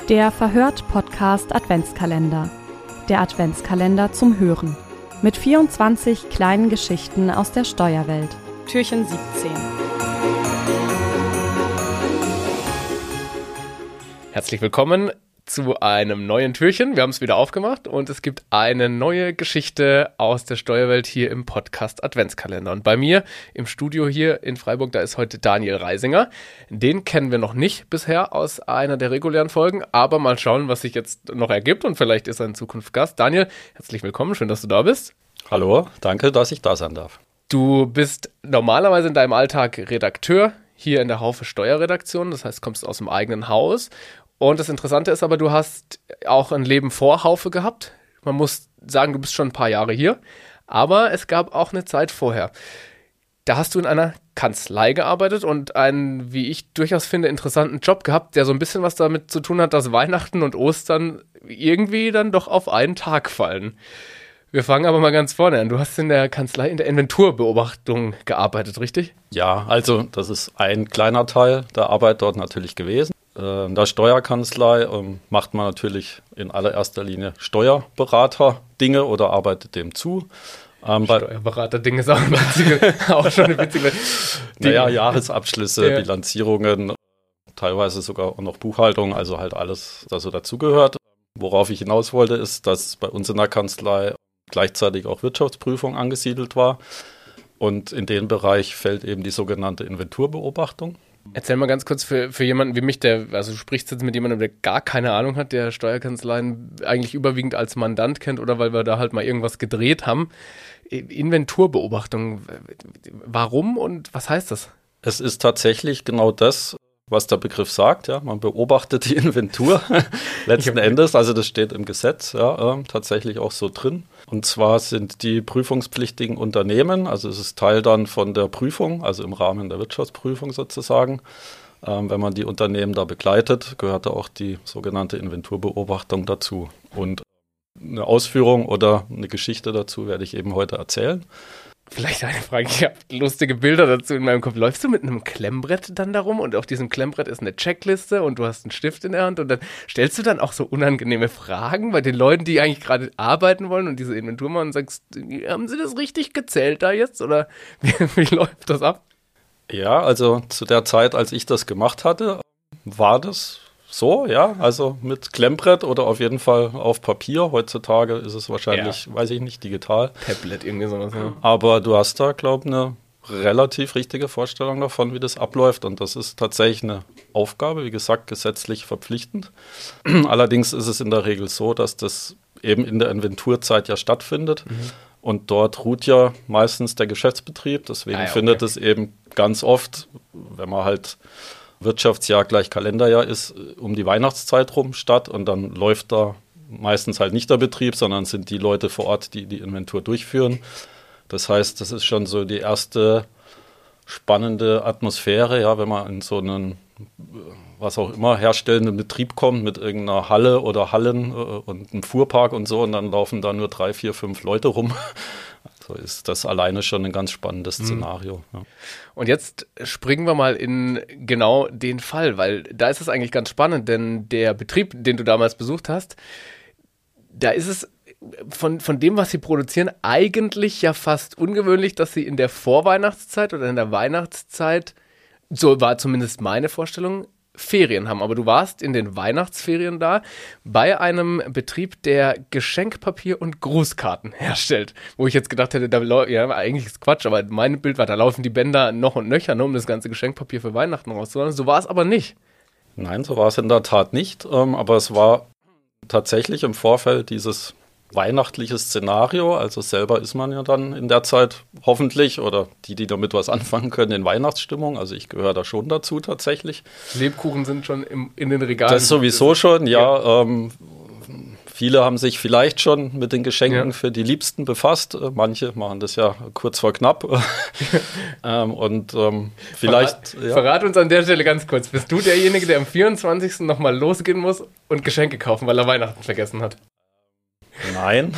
Der Verhört-Podcast Adventskalender. Der Adventskalender zum Hören. Mit 24 kleinen Geschichten aus der Steuerwelt. Türchen 17. Herzlich willkommen zu einem neuen Türchen. Wir haben es wieder aufgemacht und es gibt eine neue Geschichte aus der Steuerwelt hier im Podcast Adventskalender. Und bei mir im Studio hier in Freiburg, da ist heute Daniel Reisinger. Den kennen wir noch nicht bisher aus einer der regulären Folgen, aber mal schauen, was sich jetzt noch ergibt und vielleicht ist er in Zukunft Gast. Daniel, herzlich willkommen, schön, dass du da bist. Hallo, danke, dass ich da sein darf. Du bist normalerweise in deinem Alltag Redakteur hier in der Haufe Steuerredaktion, das heißt, kommst aus dem eigenen Haus. Und das Interessante ist aber, du hast auch ein Leben vor Haufe gehabt. Man muss sagen, du bist schon ein paar Jahre hier. Aber es gab auch eine Zeit vorher. Da hast du in einer Kanzlei gearbeitet und einen, wie ich durchaus finde, interessanten Job gehabt, der so ein bisschen was damit zu tun hat, dass Weihnachten und Ostern irgendwie dann doch auf einen Tag fallen. Wir fangen aber mal ganz vorne an. Du hast in der Kanzlei in der Inventurbeobachtung gearbeitet, richtig? Ja, also das ist ein kleiner Teil der Arbeit dort natürlich gewesen. In der Steuerkanzlei macht man natürlich in allererster Linie Steuerberater-Dinge oder arbeitet dem zu. Steuerberater-Dinge ist auch schon eine witzige... Naja, Jahresabschlüsse, ja. Bilanzierungen, teilweise sogar auch noch Buchhaltung, also halt alles, das so dazugehört. Worauf ich hinaus wollte, ist, dass bei uns in der Kanzlei gleichzeitig auch Wirtschaftsprüfung angesiedelt war. Und in den Bereich fällt eben die sogenannte Inventurbeobachtung. Erzähl mal ganz kurz für jemanden wie mich, du sprichst jetzt mit jemandem, der gar keine Ahnung hat, der Steuerkanzleien eigentlich überwiegend als Mandant kennt oder weil wir da halt mal irgendwas gedreht haben. Inventurbeobachtung, warum und was heißt das? Es ist tatsächlich genau das, was der Begriff sagt. Ja, man beobachtet die Inventur letzten Endes, also das steht im Gesetz tatsächlich auch so drin. Und zwar sind die prüfungspflichtigen Unternehmen, also es ist Teil dann von der Prüfung, also im Rahmen der Wirtschaftsprüfung sozusagen. Wenn man die Unternehmen da begleitet, gehört da auch die sogenannte Inventurbeobachtung dazu. Und eine Ausführung oder eine Geschichte dazu werde ich eben heute erzählen. Vielleicht eine Frage, ich habe lustige Bilder dazu in meinem Kopf. Läufst du mit einem Klemmbrett dann darum und auf diesem Klemmbrett ist eine Checkliste und du hast einen Stift in der Hand und dann stellst du dann auch so unangenehme Fragen bei den Leuten, die eigentlich gerade arbeiten wollen und diese Inventur machen und sagst, haben sie das richtig gezählt da jetzt oder wie läuft das ab? Ja, also zu der Zeit, als ich das gemacht hatte, war das so, ja, also mit Klemmbrett oder auf jeden Fall auf Papier. Heutzutage ist es wahrscheinlich, weiß ich nicht, digital. Tablet, irgendwie sowas, ja. Aber du hast da, glaube ich, eine relativ richtige Vorstellung davon, wie das abläuft. Und das ist tatsächlich eine Aufgabe, wie gesagt, gesetzlich verpflichtend. Allerdings ist es in der Regel so, dass das eben in der Inventurzeit ja stattfindet. Und dort ruht ja meistens der Geschäftsbetrieb. Deswegen findet es eben ganz oft, wenn man halt Wirtschaftsjahr gleich Kalenderjahr ist, um die Weihnachtszeit rum statt und dann läuft da meistens halt nicht der Betrieb, sondern sind die Leute vor Ort, die die Inventur durchführen. Das heißt, das ist schon so die erste spannende Atmosphäre, ja, wenn man in so einen, was auch immer, herstellenden Betrieb kommt mit irgendeiner Halle oder Hallen und einem Fuhrpark und so und dann laufen da nur 3, 4, 5 Leute rum. So ist das alleine schon ein ganz spannendes Szenario. Ja. Und jetzt springen wir mal in genau den Fall, weil da ist es eigentlich ganz spannend, denn der Betrieb, den du damals besucht hast, da ist es von dem, was sie produzieren, eigentlich ja fast ungewöhnlich, dass sie in der Vorweihnachtszeit oder in der Weihnachtszeit, so war zumindest meine Vorstellung, Ferien haben. Aber du warst in den Weihnachtsferien da bei einem Betrieb, der Geschenkpapier und Grußkarten herstellt. Wo ich jetzt gedacht hätte, eigentlich ist Quatsch, aber mein Bild war, da laufen die Bänder noch und nöcher, ne, um das ganze Geschenkpapier für Weihnachten rauszuholen. So war es aber nicht. Nein, so war es in der Tat nicht. Aber es war tatsächlich im Vorfeld dieses weihnachtliches Szenario, also selber ist man ja dann in der Zeit hoffentlich oder die damit was anfangen können, in Weihnachtsstimmung, also ich gehöre da schon dazu tatsächlich. Lebkuchen sind schon in den Regalen. Das sowieso schon, ja. Viele haben sich vielleicht schon mit den Geschenken für die Liebsten befasst, manche machen das ja kurz vor knapp vielleicht... Verrat uns an der Stelle ganz kurz, bist du derjenige, der am 24. nochmal losgehen muss und Geschenke kaufen, weil er Weihnachten vergessen hat? Nein,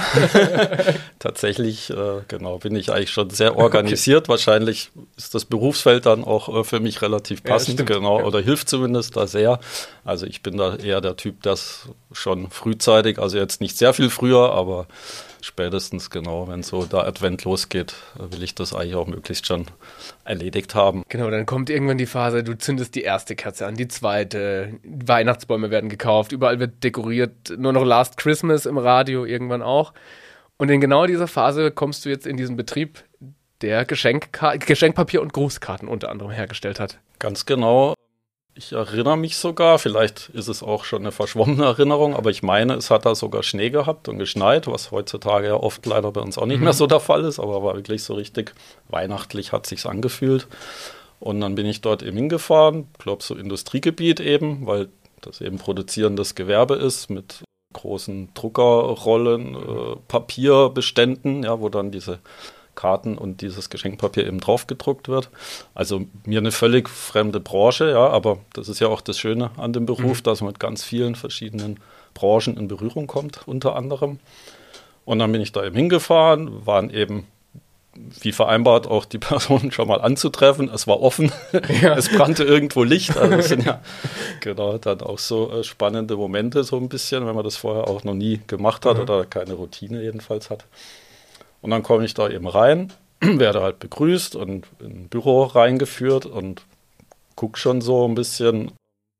tatsächlich, genau, bin ich eigentlich schon sehr organisiert. Okay. Wahrscheinlich ist das Berufsfeld dann auch für mich relativ passend, genau, oder hilft zumindest da sehr. Also ich bin da eher der Typ, das schon frühzeitig, also jetzt nicht sehr viel früher, aber spätestens genau, wenn so der Advent losgeht, will ich das eigentlich auch möglichst schon erledigt haben. Genau, dann kommt irgendwann die Phase, du zündest die erste Kerze an, die zweite, Weihnachtsbäume werden gekauft, überall wird dekoriert, nur noch Last Christmas im Radio irgendwann auch. Und in genau dieser Phase kommst du jetzt in diesen Betrieb, der Geschenkpapier und Grußkarten unter anderem hergestellt hat. Ganz genau. Ich erinnere mich sogar, vielleicht ist es auch schon eine verschwommene Erinnerung, aber ich meine, es hat da sogar Schnee gehabt und geschneit, was heutzutage ja oft leider bei uns auch nicht mehr so der Fall ist, aber war wirklich so richtig weihnachtlich, hat sich's angefühlt. Und dann bin ich dort eben hingefahren, glaube so Industriegebiet eben, weil das eben produzierendes Gewerbe ist mit großen Druckerrollen, Papierbeständen, ja, wo dann diese Karten und dieses Geschenkpapier eben drauf gedruckt wird. Also mir eine völlig fremde Branche, ja, aber das ist ja auch das Schöne an dem Beruf, dass man mit ganz vielen verschiedenen Branchen in Berührung kommt, unter anderem. Und dann bin ich da eben hingefahren, waren eben wie vereinbart auch die Personen schon mal anzutreffen. Es war offen, ja. Es brannte irgendwo Licht. Also das sind ja genau dann auch so spannende Momente so ein bisschen, wenn man das vorher auch noch nie gemacht hat oder keine Routine jedenfalls hat. Und dann komme ich da eben rein, werde halt begrüßt und in ein Büro reingeführt und gucke schon so ein bisschen,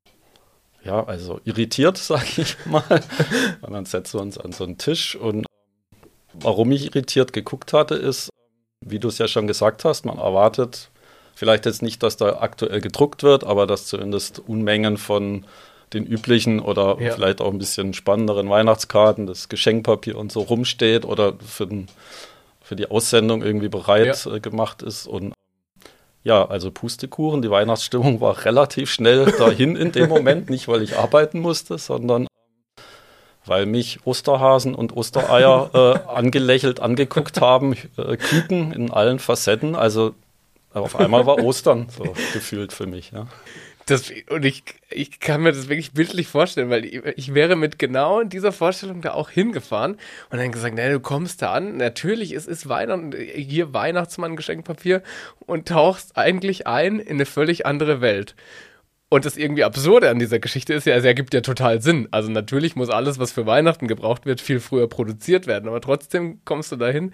ja, also irritiert, sag ich mal. Und dann setzen wir uns an so einen Tisch und warum ich irritiert geguckt hatte, ist, wie du es ja schon gesagt hast, man erwartet vielleicht jetzt nicht, dass da aktuell gedruckt wird, aber dass zumindest Unmengen von den üblichen oder vielleicht auch ein bisschen spannenderen Weihnachtskarten, das Geschenkpapier und so rumsteht oder für die Aussendung irgendwie bereit gemacht ist. Und ja, also Pustekuchen, die Weihnachtsstimmung war relativ schnell dahin in dem Moment, nicht weil ich arbeiten musste, sondern weil mich Osterhasen und Ostereier angelächelt angeguckt haben, Küken in allen Facetten. Also auf einmal war Ostern so gefühlt für mich, ja. Und ich kann mir das wirklich bildlich vorstellen, weil ich wäre mit genau dieser Vorstellung da auch hingefahren und dann gesagt, naja, du kommst da an, natürlich, es ist Weihnachten, hier Weihnachtsmann, Geschenkpapier und tauchst eigentlich ein in eine völlig andere Welt. Und das irgendwie Absurde an dieser Geschichte ist ja, es ergibt ja total Sinn. Also natürlich muss alles, was für Weihnachten gebraucht wird, viel früher produziert werden, aber trotzdem kommst du dahin.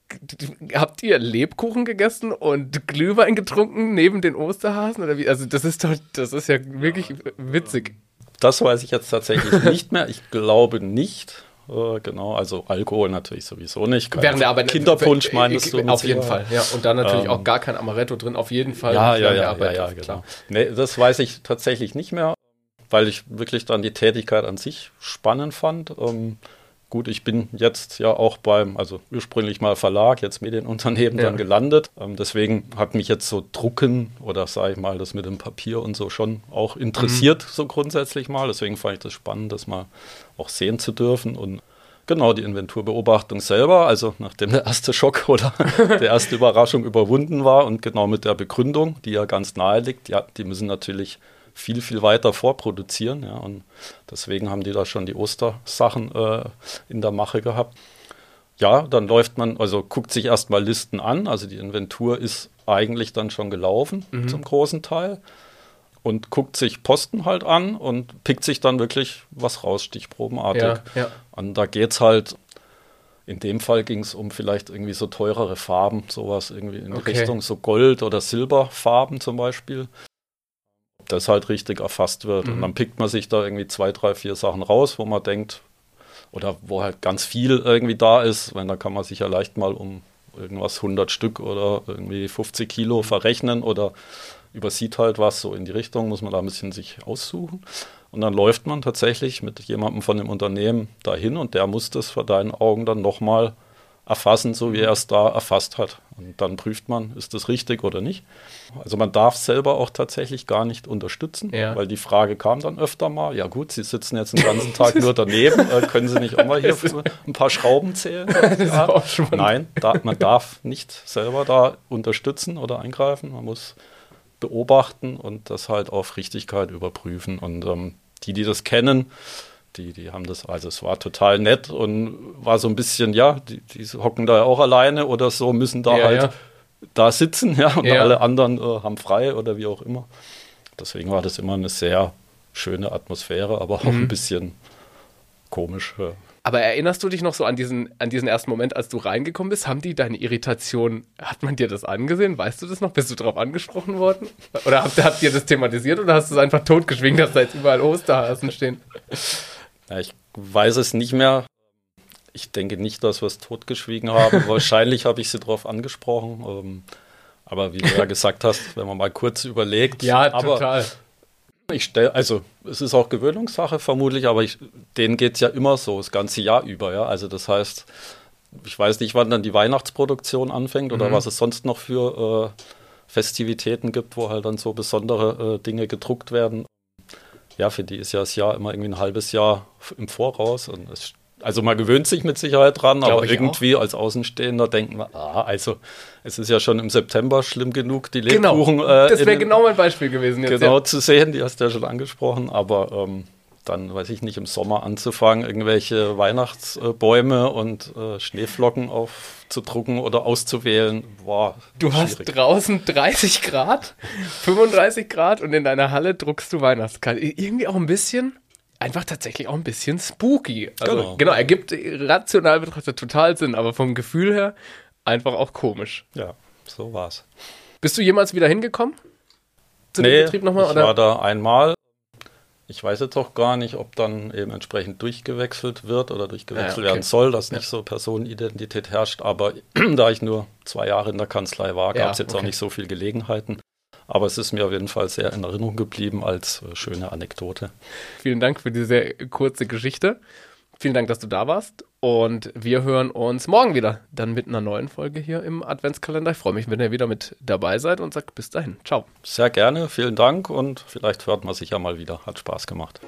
Habt ihr Lebkuchen gegessen und Glühwein getrunken neben den Osterhasen oder wie? Also das ist ja wirklich witzig. Das weiß ich jetzt tatsächlich nicht mehr. Ich glaube nicht. Genau, also Alkohol natürlich sowieso nicht. Während der Arbeit Kinderpunsch meinst du? Auf jeden Fall, ja. Und dann natürlich auch gar kein Amaretto drin, auf jeden Fall. Ja, genau. Nee, das weiß ich tatsächlich nicht mehr, weil ich wirklich dann die Tätigkeit an sich spannend fand. Gut, ich bin jetzt ja auch also ursprünglich mal Verlag, jetzt Medienunternehmen dann gelandet. Deswegen hat mich jetzt so Drucken oder sage ich mal, das mit dem Papier und so schon auch interessiert, so grundsätzlich mal. Deswegen fand ich das spannend, das mal auch sehen zu dürfen. Und genau, die Inventurbeobachtung selber, also nachdem der erste Schock oder die erste Überraschung überwunden war und genau mit der Begründung, die ja ganz nahe liegt, ja, die müssen natürlich viel, viel weiter vorproduzieren. Ja, und deswegen haben die da schon die Ostersachen in der Mache gehabt. Ja, dann guckt sich erstmal Listen an. Also die Inventur ist eigentlich dann schon gelaufen zum großen Teil. Und guckt sich Posten halt an und pickt sich dann wirklich was raus, stichprobenartig. Ja. Und da geht's halt, in dem Fall ging es um vielleicht irgendwie so teurere Farben, sowas irgendwie in Richtung so Gold- oder Silberfarben zum Beispiel. Das halt richtig erfasst wird. Und dann pickt man sich da irgendwie 2, 3, 4 Sachen raus, wo man denkt, oder wo halt ganz viel irgendwie da ist, weil da kann man sich ja leicht mal um irgendwas 100 Stück oder irgendwie 50 Kilo verrechnen oder übersieht halt was so in die Richtung, muss man da ein bisschen sich aussuchen. Und dann läuft man tatsächlich mit jemandem von dem Unternehmen dahin und der muss das vor deinen Augen dann nochmal erfassen, so wie er es da erfasst hat. Und dann prüft man, ist das richtig oder nicht. Also man darf selber auch tatsächlich gar nicht unterstützen, weil die Frage kam dann öfter mal, ja gut, Sie sitzen jetzt den ganzen Tag nur daneben, können Sie nicht auch mal hier ein paar Schrauben zählen? Ja. Nein, man darf nicht selber da unterstützen oder eingreifen, man muss beobachten und das halt auf Richtigkeit überprüfen. Und die das kennen, die haben das, also es war total nett und war so ein bisschen, ja, die hocken da ja auch alleine oder so, müssen da da sitzen, ja, und alle anderen haben frei oder wie auch immer. Deswegen war das immer eine sehr schöne Atmosphäre, aber auch ein bisschen komisch. Ja. Aber erinnerst du dich noch so an diesen ersten Moment, als du reingekommen bist? Haben die deine Irritation, hat man dir das angesehen? Weißt du das noch? Bist du darauf angesprochen worden? Oder habt ihr das thematisiert oder hast du es einfach totgeschwiegen, dass da jetzt überall Osterhasen stehen? Ja, ich weiß es nicht mehr. Ich denke nicht, dass wir es totgeschwiegen haben. Wahrscheinlich habe ich sie darauf angesprochen. Aber wie du ja gesagt hast, wenn man mal kurz überlegt. Ja, total. Also es ist auch Gewöhnungssache vermutlich, aber denen geht es ja immer so, das ganze Jahr über. Ja? Also das heißt, ich weiß nicht, wann dann die Weihnachtsproduktion anfängt oder was es sonst noch für Festivitäten gibt, wo halt dann so besondere Dinge gedruckt werden. Ja, für die ist ja das Jahr immer irgendwie ein halbes Jahr im Voraus. Und also man gewöhnt sich mit Sicherheit dran, aber irgendwie als Außenstehender denkt man, also es ist ja schon im September schlimm genug, die Lebkuchen das wäre genau mein Beispiel gewesen jetzt. Genau, zu sehen, die hast du ja schon angesprochen, aber dann, weiß ich nicht, im Sommer anzufangen, irgendwelche Weihnachtsbäume und Schneeflocken aufzudrucken oder auszuwählen, boah, du hast draußen 30 Grad, 35 Grad und in deiner Halle druckst du Weihnachtskarten. Irgendwie auch ein bisschen... Einfach tatsächlich auch ein bisschen spooky. Also genau, ergibt rational betrachtet total Sinn, aber vom Gefühl her einfach auch komisch. Ja, so war's. Bist du jemals wieder hingekommen? Zu dem Betrieb nochmal? Ich war da einmal. Ich weiß jetzt auch gar nicht, ob dann eben entsprechend durchgewechselt wird oder durchgewechselt werden soll, dass nicht so Personenidentität herrscht. Aber da ich nur 2 Jahre in der Kanzlei war, gab es jetzt auch nicht so viele Gelegenheiten. Aber es ist mir auf jeden Fall sehr in Erinnerung geblieben als schöne Anekdote. Vielen Dank für diese sehr kurze Geschichte. Vielen Dank, dass du da warst. Und wir hören uns morgen wieder, dann mit einer neuen Folge hier im Adventskalender. Ich freue mich, wenn ihr wieder mit dabei seid und sagt bis dahin. Ciao. Sehr gerne, vielen Dank und vielleicht hört man sich ja mal wieder. Hat Spaß gemacht.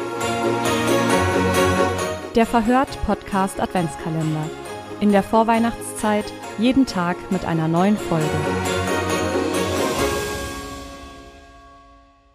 Der Verhört-Podcast Adventskalender. In der Vorweihnachtszeit jeden Tag mit einer neuen Folge.